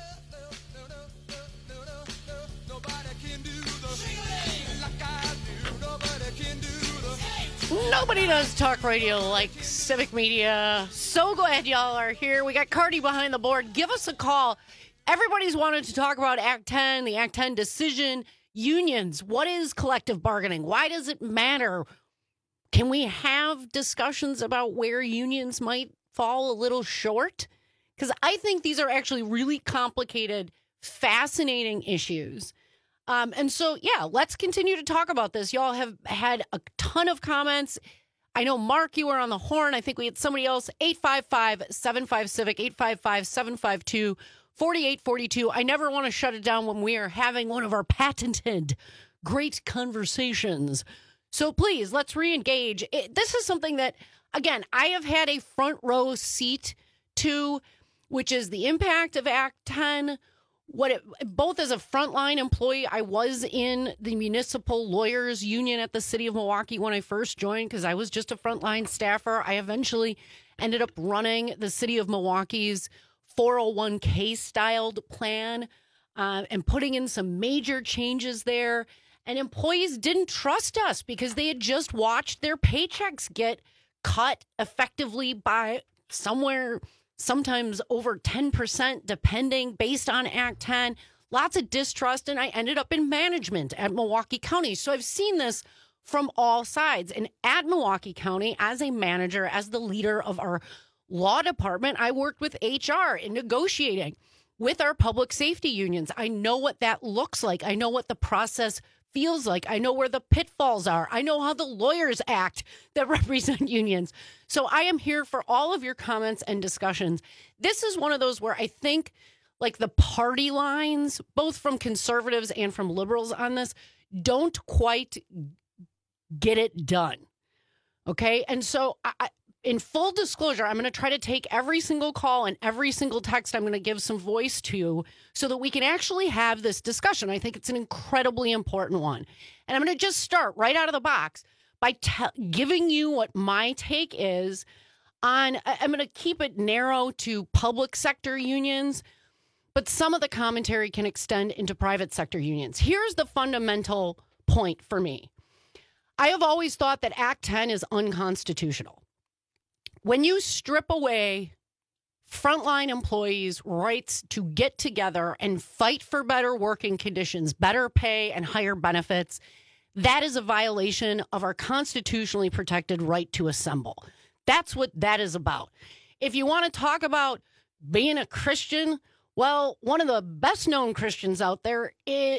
Nobody does talk radio like Civic Media. So glad y'all are here. We got Cardi behind the board. Give us a call. Everybody's wanted to talk about Act 10, the Act 10 decision. Unions. What is collective bargaining? Why does it matter? Can we have discussions about where unions might fall a little short? Because I think these are actually really complicated, fascinating issues. And so, yeah, let's continue to talk about this. Y'all have had a ton of comments. I know, Mark, you were on the horn. I think we had somebody else. 855-75-CIVIC, 855-752-4842. I never want to shut it down when we are having one of our patented great conversations. So please, let's re-engage. This is something that, again, I have had a front row seat to, which is the impact of Act 10. Both as a frontline employee, I was in the municipal lawyers union at the city of Milwaukee when I first joined because I was just a frontline staffer. I eventually ended up running the city of Milwaukee's 401k styled plan and putting in some major changes there. And employees didn't trust us because they had just watched their paychecks get cut effectively by sometimes over 10%, depending, based on Act 10. Lots of distrust, and I ended up in management at Milwaukee County. So I've seen this from all sides. And at Milwaukee County, as a manager, as the leader of our law department, I worked with HR in negotiating with our public safety unions. I know what that looks like. I know what the process feels like. I know where the pitfalls are. I know how the lawyers act that represent unions. So I am here for all of your comments and discussions. This is one of those where I think like the party lines, both from conservatives and from liberals on this, don't quite get it done. Okay. And so in full disclosure, I'm going to try to take every single call and every single text I'm going to give some voice to so that we can actually have this discussion. I think it's an incredibly important one. And I'm going to just start right out of the box by giving you what my take is on, I'm going to keep it narrow to public sector unions, but some of the commentary can extend into private sector unions. Here's the fundamental point for me. I have always thought that Act 10 is unconstitutional. When you strip away frontline employees' rights to get together and fight for better working conditions, better pay, and higher benefits, that is a violation of our constitutionally protected right to assemble. That's what that is about. If you want to talk about being a Christian, well, one of the best known Christians out there,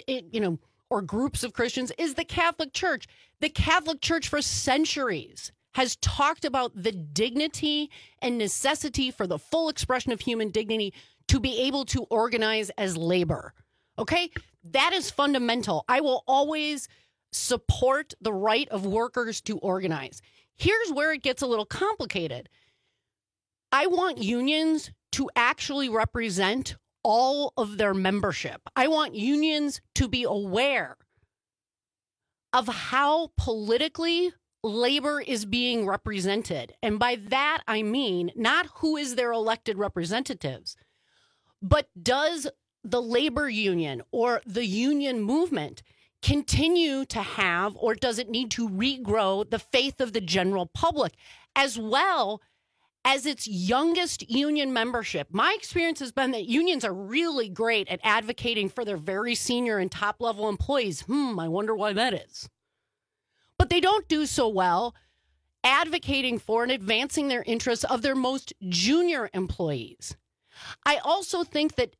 or groups of Christians, is the Catholic Church. The Catholic Church for centuries has talked about the dignity and necessity for the full expression of human dignity to be able to organize as labor. Okay? That is fundamental. I will always support the right of workers to organize. Here's where it gets a little complicated. I want unions to actually represent all of their membership. I want unions to be aware of how politically labor is being represented. And by that, I mean not who is their elected representatives, but does the labor union or the union movement continue to have, or does it need to regrow the faith of the general public, as well as its youngest union membership? My experience has been that unions are really great at advocating for their very senior and top level employees. I wonder why that is. But they don't do so well advocating for and advancing their interests of their most junior employees. I also think that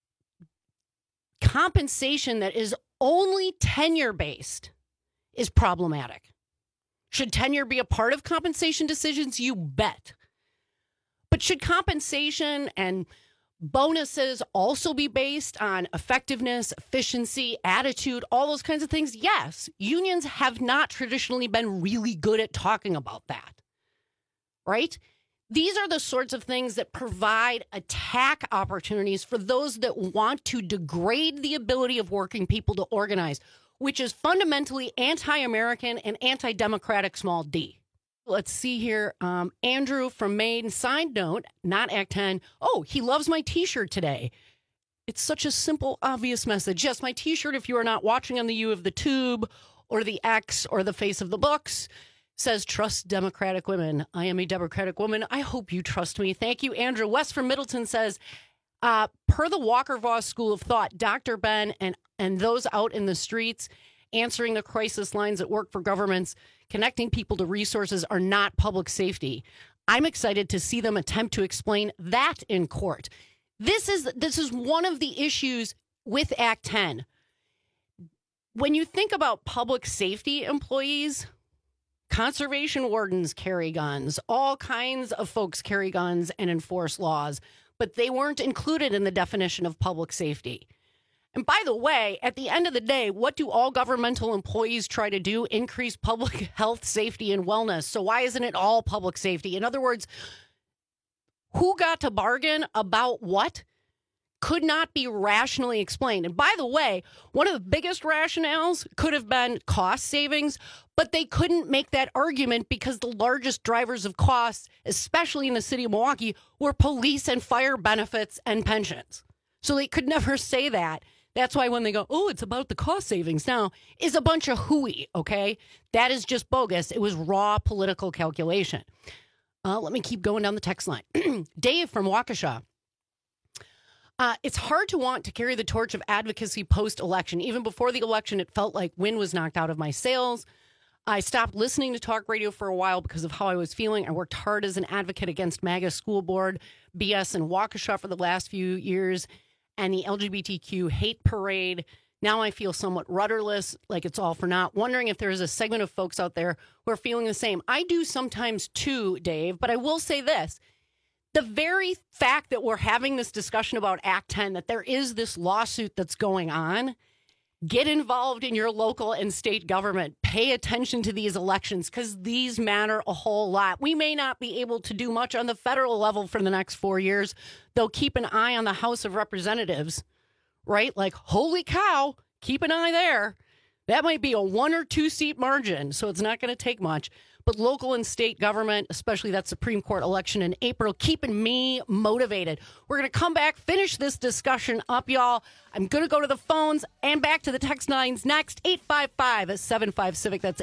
compensation that is only tenure-based is problematic. Should tenure be a part of compensation decisions? You bet. But should compensation and bonuses also be based on effectiveness, efficiency, attitude, all those kinds of things? Yes. Unions have not traditionally been really good at talking about that, right? These are the sorts of things that provide attack opportunities for those that want to degrade the ability of working people to organize, which is fundamentally anti-American and anti-democratic, small d. Let's see here. Andrew from Maine, side note, not Act 10. Oh, he loves my T-shirt today. It's such a simple, obvious message. Yes, my T-shirt, if you are not watching on the U of the Tube or the X or the face of the books, says, trust Democratic women. I am a Democratic woman. I hope you trust me. Thank you, Andrew. Wes from Middleton says, per the Walker-Voss School of Thought, Dr. Ben and those out in the streets answering the crisis lines that work for governments, connecting people to resources are not public safety. I'm excited to see them attempt to explain that in court. This is one of the issues with Act 10. When you think about public safety employees, conservation wardens carry guns. All kinds of folks carry guns and enforce laws, but they weren't included in the definition of public safety. And by the way, at the end of the day, what do all governmental employees try to do? Increase public health, safety, and wellness. So why isn't it all public safety? In other words, who got to bargain about what could not be rationally explained. And by the way, one of the biggest rationales could have been cost savings, but they couldn't make that argument because the largest drivers of costs, especially in the city of Milwaukee, were police and fire benefits and pensions. So they could never say that. That's why when they go, oh, it's about the cost savings now, is a bunch of hooey, okay? That is just bogus. It was raw political calculation. Let me keep going down the text line. Dave from Waukesha. It's hard to want to carry the torch of advocacy post-election. Even before the election, it felt like wind was knocked out of my sails. I stopped listening to talk radio for a while because of how I was feeling. I worked hard as an advocate against MAGA school board BS in Waukesha for the last few years and the LGBTQ hate parade. Now I feel somewhat rudderless, like it's all for naught, wondering if there is a segment of folks out there who are feeling the same. I do sometimes too, Dave, but I will say this. The very fact that we're having this discussion about Act 10, that there is this lawsuit that's going on, get involved in your local and state government. Pay attention to these elections because these matter a whole lot. We may not be able to do much on the federal level for the next 4 years. They'll keep an eye on the House of Representatives, right? Like, holy cow, keep an eye there. That might be a 1 or 2 seat margin, so it's not going to take much. But local and state government, especially that Supreme Court election in April, keeping me motivated. We're going to come back, finish this discussion up, y'all. I'm going to go to the phones and back to the text lines next. 855-75-CIVIC. That's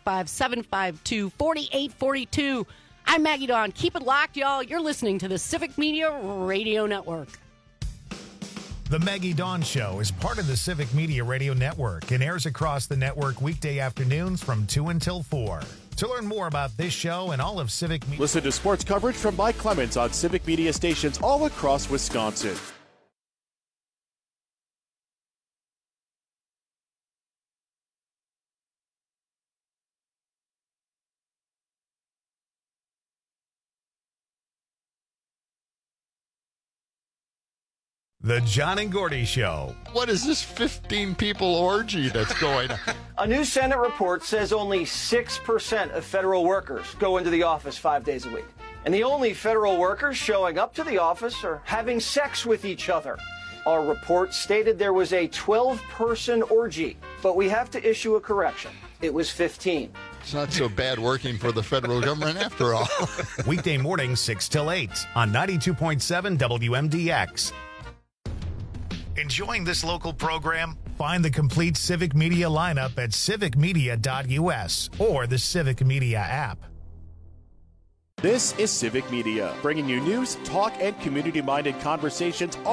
855-752-4842. I'm Maggie Dawn. Keep it locked, y'all. You're listening to the Civic Media Radio Network.
The Maggie Dawn Show is part of the Civic Media Radio Network and airs across the network weekday afternoons from 2 until 4. To learn more about this show and all of Civic Media...
Listen to sports coverage from Mike Clemens on Civic Media stations all across Wisconsin.
The John and Gordy Show.
What is this 15-people orgy that's going on?
A new Senate report says only 6% of federal workers go into the office 5 days a week. And the only federal workers showing up to the office are having sex with each other. Our report stated there was a 12-person orgy, but we have to issue a correction. It was 15.
It's not so bad working for the federal government after all.
Weekday mornings 6 till 8 on 92.7 WMDX. Enjoying this local program? Find the complete Civic Media lineup at civicmedia.us or the Civic Media app.
This is Civic Media, bringing you news, talk, and community-minded conversations